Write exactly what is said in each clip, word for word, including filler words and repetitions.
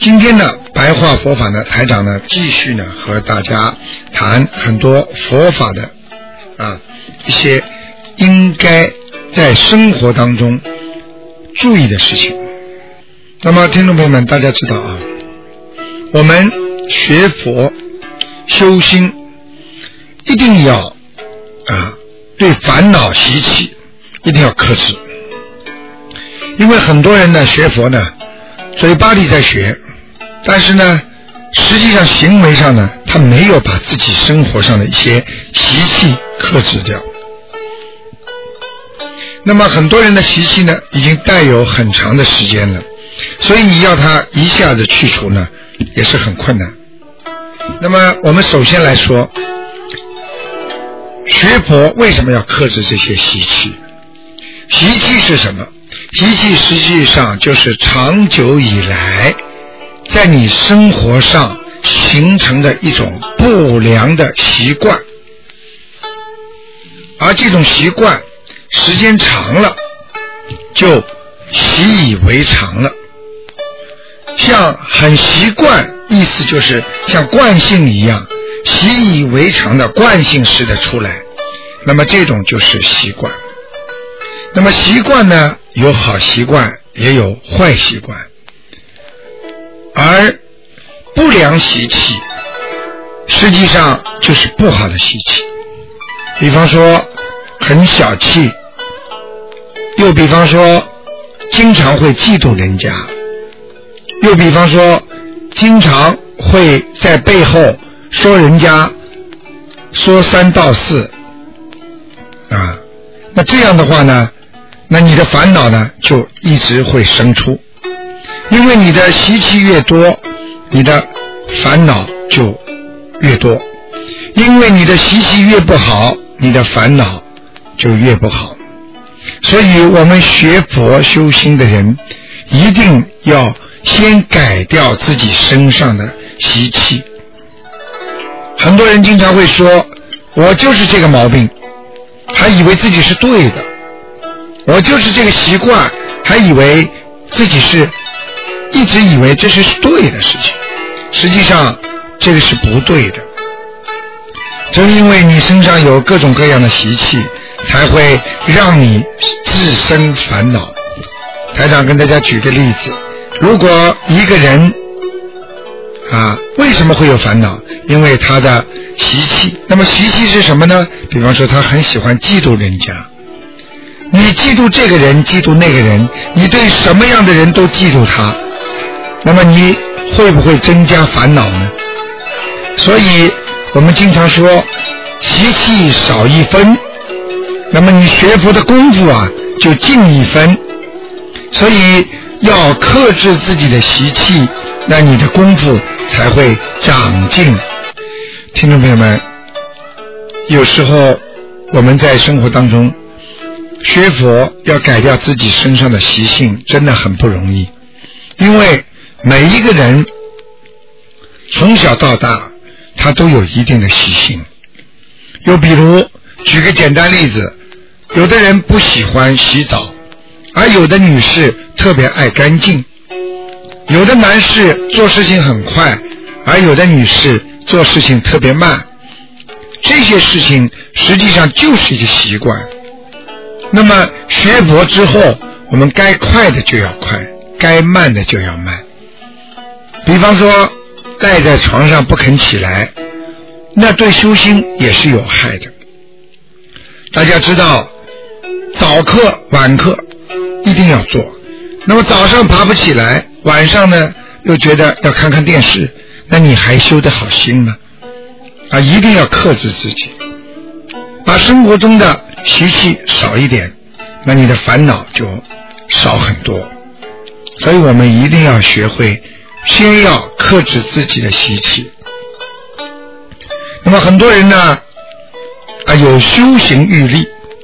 今天呢，白话佛法呢，台长呢继续呢和大家谈很多佛法的啊一些应该在生活当中注意的事情。那么听众朋友们，大家知道啊，我们学佛修心一定要啊对烦恼习气一定要克制，因为很多人呢学佛呢嘴巴里在学，但是呢实际上行为上呢他没有把自己生活上的一些习气克制掉。那么很多人的习气呢已经带有很长的时间了，所以你要他一下子去除呢也是很困难。那么我们首先来说，学佛为什么要克制这些习气？习气是什么？习气实际上就是长久以来在你生活上形成的一种不良的习惯，而这种习惯时间长了就习以为常了，像很习惯，意思就是像惯性一样，习以为常的惯性式的出来，那么这种就是习惯。那么习惯呢，有好习惯也有坏习惯，而不良习气实际上就是不好的习气。比方说很小气，又比方说经常会嫉妒人家，又比方说经常会在背后说人家说三道四啊，那这样的话呢，那你的烦恼呢就一直会生出，因为你的习气越多，你的烦恼就越多，因为你的习气越不好，你的烦恼就越不好。所以我们学佛修心的人一定要先改掉自己身上的习气。很多人经常会说，我就是这个毛病，还以为自己是对的，我就是这个习惯，还以为自己是一直以为这是对的事情，实际上这个是不对的。正因为你身上有各种各样的习气，才会让你自生烦恼。台长跟大家举个例子，如果一个人啊，为什么会有烦恼？因为他的习气。那么习气是什么呢？比方说他很喜欢嫉妒人家，你嫉妒这个人，嫉妒那个人，你对什么样的人都嫉妒他，那么你会不会增加烦恼呢？所以我们经常说习气少一分，那么你学佛的功夫啊就进一分。所以要克制自己的习气，那你的功夫才会长进。听众朋友们，有时候我们在生活当中学佛要改掉自己身上的习性真的很不容易，因为每一个人从小到大他都有一定的习性。又比如举个简单例子，有的人不喜欢洗澡，而有的女士特别爱干净，有的男士做事情很快，而有的女士做事情特别慢，这些事情实际上就是一个习惯。那么学佛之后，我们该快的就要快，该慢的就要慢。比方说赖在床上不肯起来，那对修心也是有害的。大家知道早课晚课一定要做，那么早上爬不起来，晚上呢又觉得要看看电视，那你还修得好心吗？啊，一定要克制自己，把生活中的习气少一点，那你的烦恼就少很多。所以我们一定要学会先要克制自己的习气。那么很多人呢啊，有修行欲力，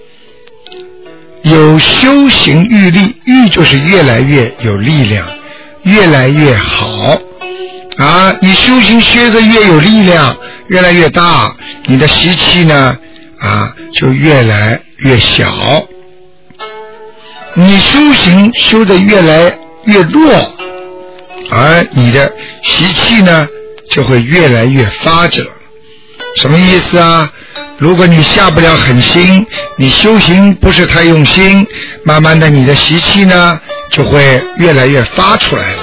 有修行欲力，欲就是越来越有力量，越来越好啊！你修行学得越有力量，越来越大，你的习气呢啊就越来越小。你修行修得越来越弱， 而你的习气呢就会越来越发着。什么意思啊？如果你下不了狠心，你修行不是太用心，慢慢的你的习气呢就会越来越发出来了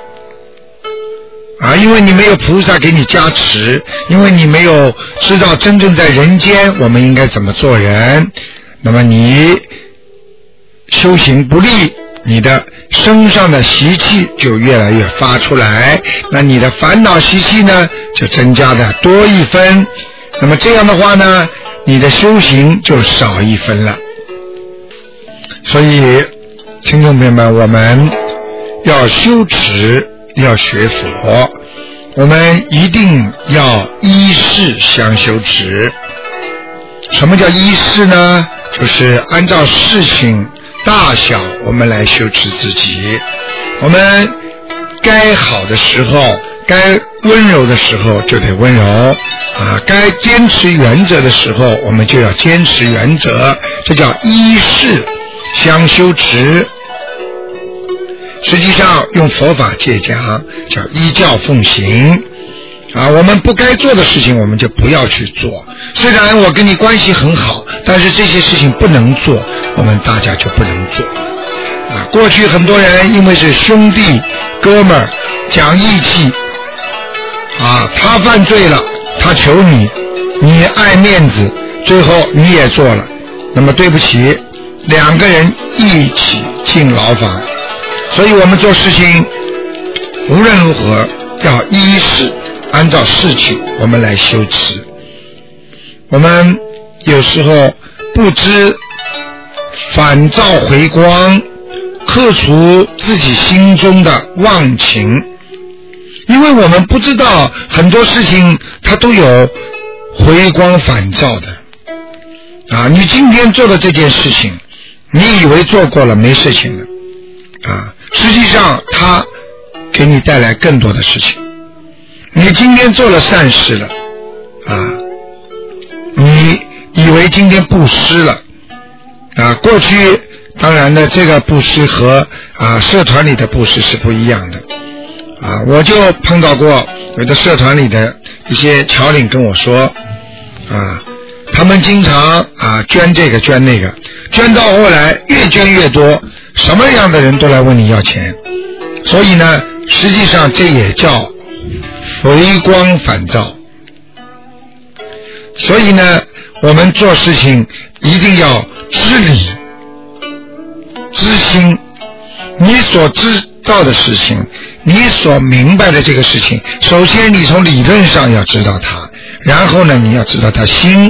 啊！因为你没有菩萨给你加持，因为你没有知道真正在人间我们应该怎么做人，那么你修行不力，你的身上的习气就越来越发出来，那你的烦恼习气呢就增加的多一分，那么这样的话呢你的修行就少一分了。所以听众朋友们，我们要修持，要学佛，我们一定要依事相修持。什么叫依事呢？就是按照事情大小我们来修持自己，我们该好的时候，该温柔的时候就得温柔啊，该坚持原则的时候我们就要坚持原则，这叫依事相修持。实际上用佛法界讲叫依教奉行啊，我们不该做的事情我们就不要去做，虽然我跟你关系很好，但是这些事情不能做，我们大家就不能做啊。过去很多人因为是兄弟哥们儿讲义气啊，他犯罪了他求你，你爱面子，最后你也做了，那么对不起，两个人一起进牢房。所以我们做事情无论如何要依事，按照事情我们来修持。我们有时候不知反照回光，克除自己心中的妄情，因为我们不知道很多事情它都有回光返照的啊！你今天做的这件事情，你以为做过了没事情了啊，实际上它给你带来更多的事情。你今天做了善事了啊，你以为今天布施了啊，过去当然呢这个布施和啊社团里的布施是不一样的啊，我就碰到过有的社团里的一些侨领跟我说啊，他们经常啊捐这个捐那个，捐到后来越捐越多，什么样的人都来问你要钱，所以呢实际上这也叫回光返照。所以呢我们做事情一定要知理知心，你所知道的事情，你所明白的这个事情，首先你从理论上要知道它，然后呢你要知道它心。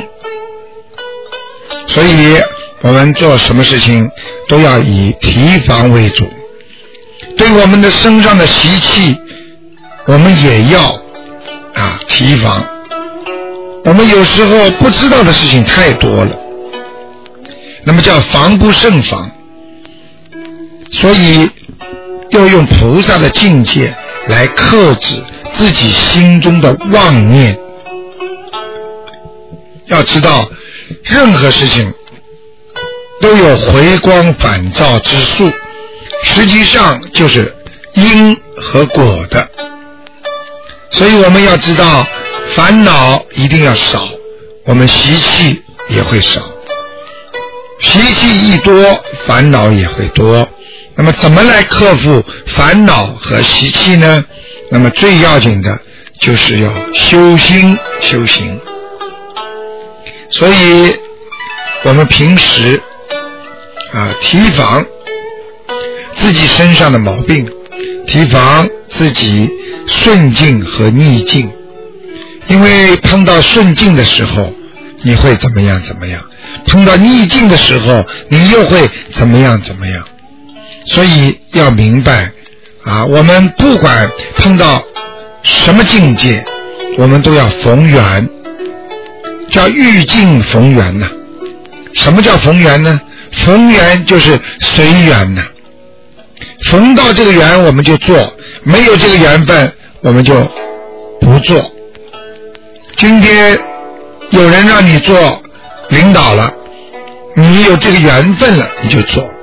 所以我们做什么事情都要以提防为主，对我们的身上的习气我们也要啊提防。我们有时候不知道的事情太多了，那么叫防不胜防，所以要用菩萨的境界来克制自己心中的妄念。要知道任何事情都有回光返照之术，实际上就是因和果的。所以我们要知道烦恼一定要少，我们习气也会少，习气一多烦恼也会多。那么怎么来克服烦恼和习气呢？那么最要紧的就是要修心修行。所以我们平时啊提防自己身上的毛病，提防自己顺境和逆境，因为碰到顺境的时候你会怎么样怎么样，碰到逆境的时候你又会怎么样怎么样。所以要明白啊，我们不管碰到什么境界，我们都要逢缘，叫遇境逢缘呐、啊。什么叫逢缘呢？逢缘就是随缘呐、啊。逢到这个缘我们就做，没有这个缘分我们就不做。今天有人让你做领导了，你有这个缘分了你就做，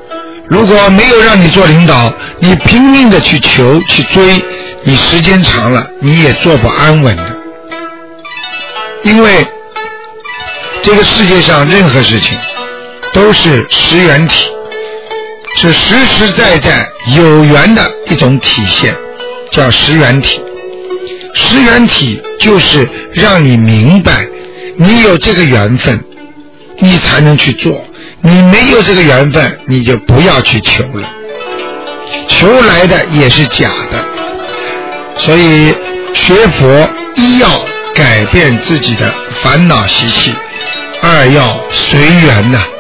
如果没有让你做领导，你拼命的去求去追，你时间长了你也做不安稳的。因为这个世界上任何事情都是实缘体，是实实在在有缘的一种体现，叫实缘体。实缘体就是让你明白你有这个缘分你才能去做，你没有这个缘分你就不要去求了，求来的也是假的。所以学佛一要改变自己的烦恼习气，二要随缘呐。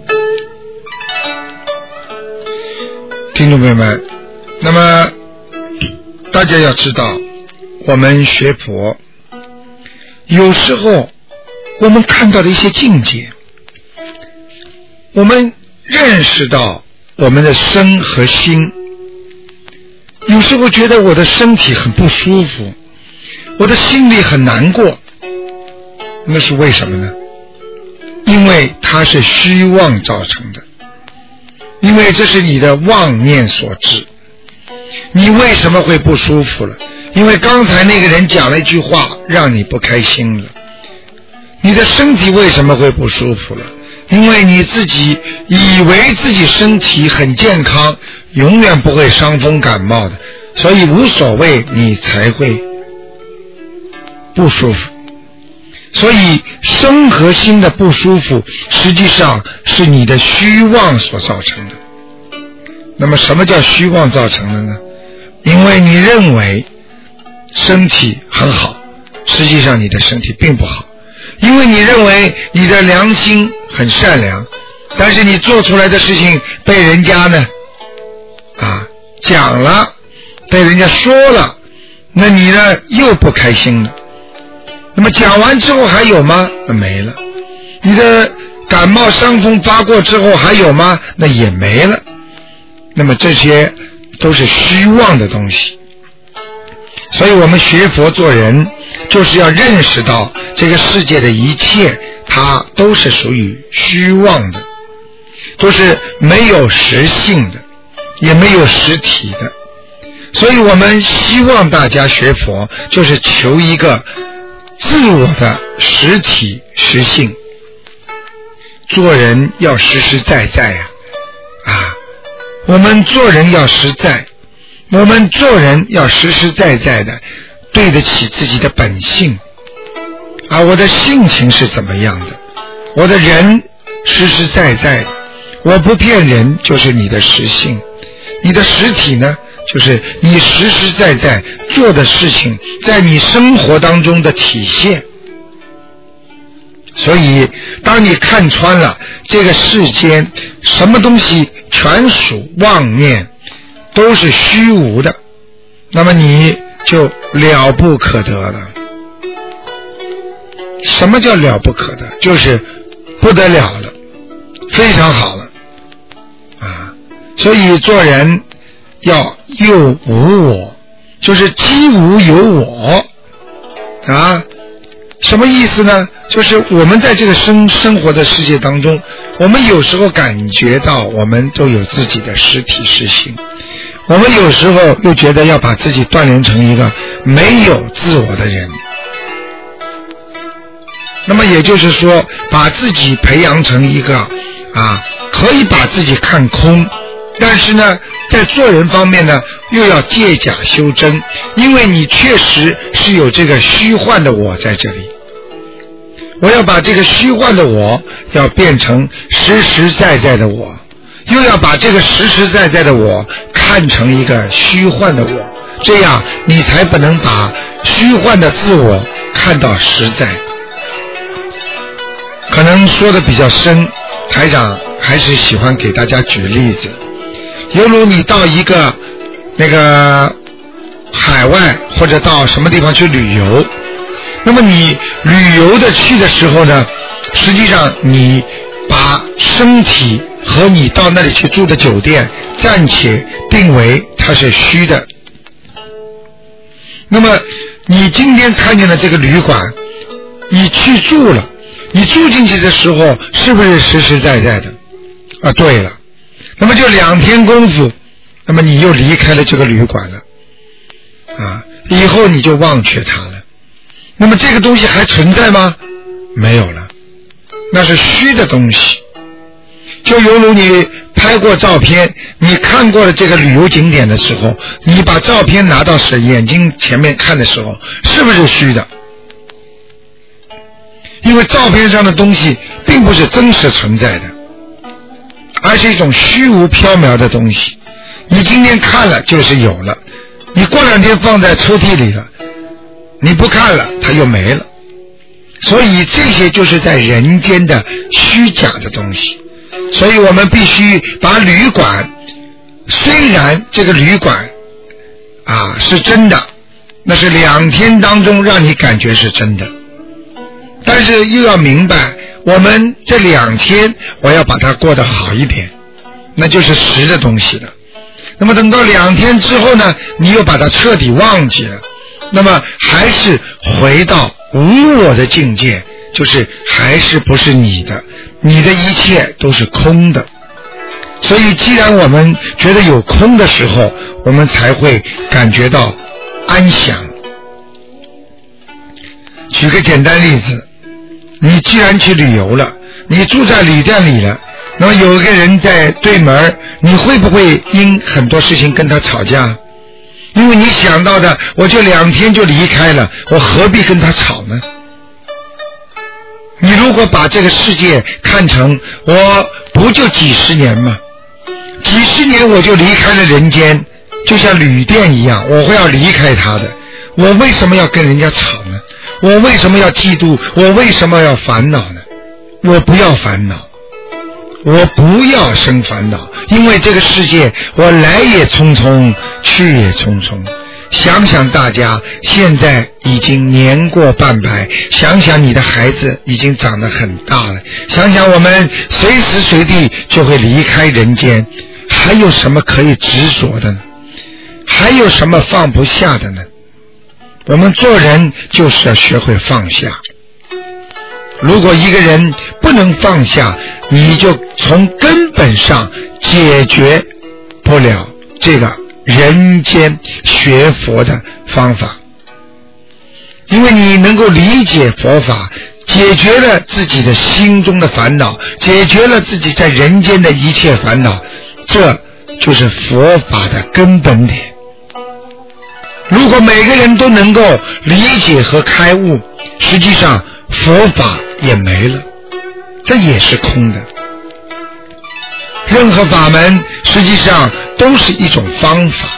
听众朋友们，那么大家要知道，我们学佛有时候我们看到的一些境界，我们认识到我们的身和心，有时候觉得我的身体很不舒服，我的心里很难过，那是为什么呢？因为它是虚妄造成的，因为这是你的妄念所致。你为什么会不舒服了？因为刚才那个人讲了一句话让你不开心了。你的身体为什么会不舒服了？因为你自己以为自己身体很健康，永远不会伤风感冒的，所以无所谓，你才会不舒服。所以身和心的不舒服实际上是你的虚妄所造成的。那么什么叫虚妄造成的呢？因为你认为身体很好，实际上你的身体并不好。因为你认为你的良心很善良，但是你做出来的事情被人家呢啊讲了，被人家说了，那你呢又不开心了。那么讲完之后还有吗？那没了。你的感冒伤风发过之后还有吗？那也没了。那么这些都是虚妄的东西。所以我们学佛做人就是要认识到这个世界的一切它都是属于虚妄的，都是没有实性的，也没有实体的。所以我们希望大家学佛就是求一个自我的实体实性。做人要实实在在呀、啊，啊，我们做人要实在，我们做人要实实在在的对得起自己的本性啊，我的性情是怎么样的，我的人实实在在的，我不骗人就是你的实性。你的实体呢，就是你实实在在做的事情在你生活当中的体现。所以当你看穿了这个世间什么东西全属妄念，都是虚无的，那么你就了不可得了。什么叫了不可得？就是不得了了，非常好了啊！所以做人要又无我，就是既无有我啊。什么意思呢？就是我们在这个生生活的世界当中，我们有时候感觉到我们都有自己的实体实性，我们有时候又觉得要把自己锻炼成一个没有自我的人。那么也就是说，把自己培养成一个啊，可以把自己看空，但是呢在做人方面呢又要借假修真，因为你确实是有这个虚幻的我在这里。我要把这个虚幻的我要变成实实在在的我，又要把这个实实在在的我看成一个虚幻的我，这样你才不能把虚幻的自我看到实在。可能说的比较深，台长还是喜欢给大家举例子。犹如你到一个那个海外或者到什么地方去旅游，那么你旅游的去的时候呢，实际上你把身体和你到那里去住的酒店暂且定为它是虚的。那么你今天看见了这个旅馆，你去住了，你住进去的时候是不是实实在在的啊？对了， 那么就两天功夫，那么你又离开了这个旅馆了啊，以后你就忘却它了。那么这个东西还存在吗？没有了，那是虚的东西。就犹如你拍过照片，你看过了这个旅游景点的时候，你把照片拿到是眼睛前面看的时候，是不是虚的？因为照片上的东西并不是真实存在的，而是一种虚无缥缈的东西。你今天看了就是有了，你过两天放在抽屉里了，你不看了它又没了。所以这些就是在人间的虚假的东西。所以我们必须把旅馆，虽然这个旅馆啊是真的，那是两天当中让你感觉是真的，但是又要明白我们这两天我要把它过得好一点，那就是实的东西了。那么等到两天之后呢，你又把它彻底忘记了，那么还是回到无我的境界，就是还是不是你的，你的一切都是空的。所以既然我们觉得有空的时候，我们才会感觉到安详。举个简单例子，你既然去旅游了，你住在旅店里了，那么有一个人在对门，你会不会因很多事情跟他吵架？因为你想到的，我就两天就离开了，我何必跟他吵呢？你如果把这个世界看成我不就几十年吗？几十年我就离开了人间，就像旅店一样，我会要离开他的，我为什么要跟人家吵呢？我为什么要嫉妒？我为什么要烦恼呢？我不要烦恼，我不要生烦恼，因为这个世界我来也匆匆，去也匆匆。想想大家现在已经年过半百，想想你的孩子已经长得很大了，想想我们随时随地就会离开人间，还有什么可以执着的呢？还有什么放不下的呢？我们做人就是要学会放下。如果一个人不能放下，你就从根本上解决不了这个人间学佛的方法。因为你能够理解佛法，解决了自己的心中的烦恼，解决了自己在人间的一切烦恼，这就是佛法的根本点。如果每个人都能够理解和开悟，实际上佛法也没了，这也是空的。任何法门实际上都是一种方法，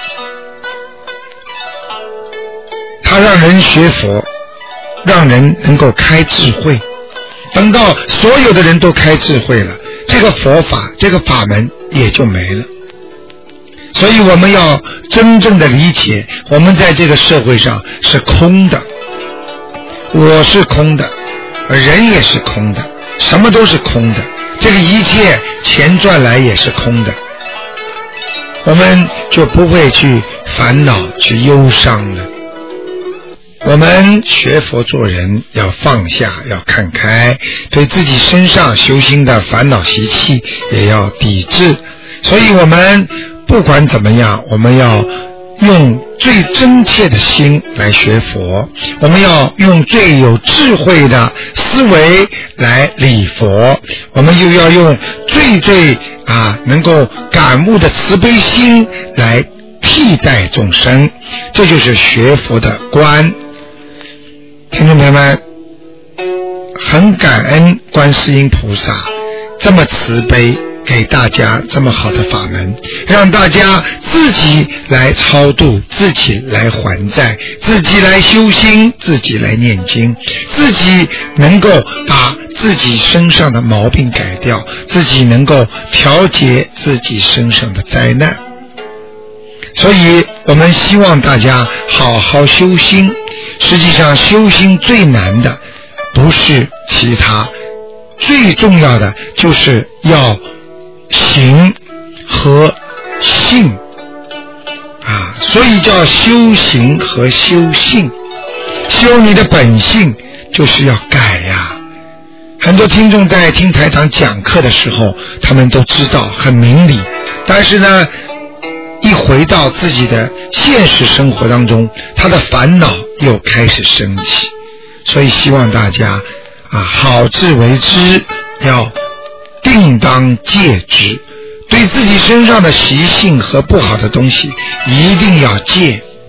它让人学佛，让人能够开智慧。等到所有的人都开智慧了，这个佛法这个法门也就没了。所以我们要真正的理解，我们在这个社会上是空的，我是空的，人也是空的，什么都是空的，这个一切钱赚来也是空的，我们就不会去烦恼去忧伤了。我们学佛做人要放下，要看开，对自己身上修心的烦恼习气也要抵制。所以我们不管怎么样，我们要用最真切的心来学佛，我们要用最有智慧的思维来礼佛，我们又要用最最啊能够感悟的慈悲心来替代众生，这就是学佛的观。听众朋友们，很感恩观世音菩萨这么慈悲，给大家这么好的法门，让大家自己来超度，自己来还债，自己来修心，自己来念经，自己能够把自己身上的毛病改掉，自己能够调节自己身上的灾难。所以我们希望大家好好修心。实际上修心最难的不是其他，最重要的就是要行和性啊，所以叫修行和修性。修你的本性就是要改呀。很多听众在听台长讲课的时候，他们都知道很明理， 但是呢一回到自己的现实生活当中，他的烦恼又开始升起。所以希望大家啊，好自为之，要定当戒之，对自己身上的习性和不好的东西一定要戒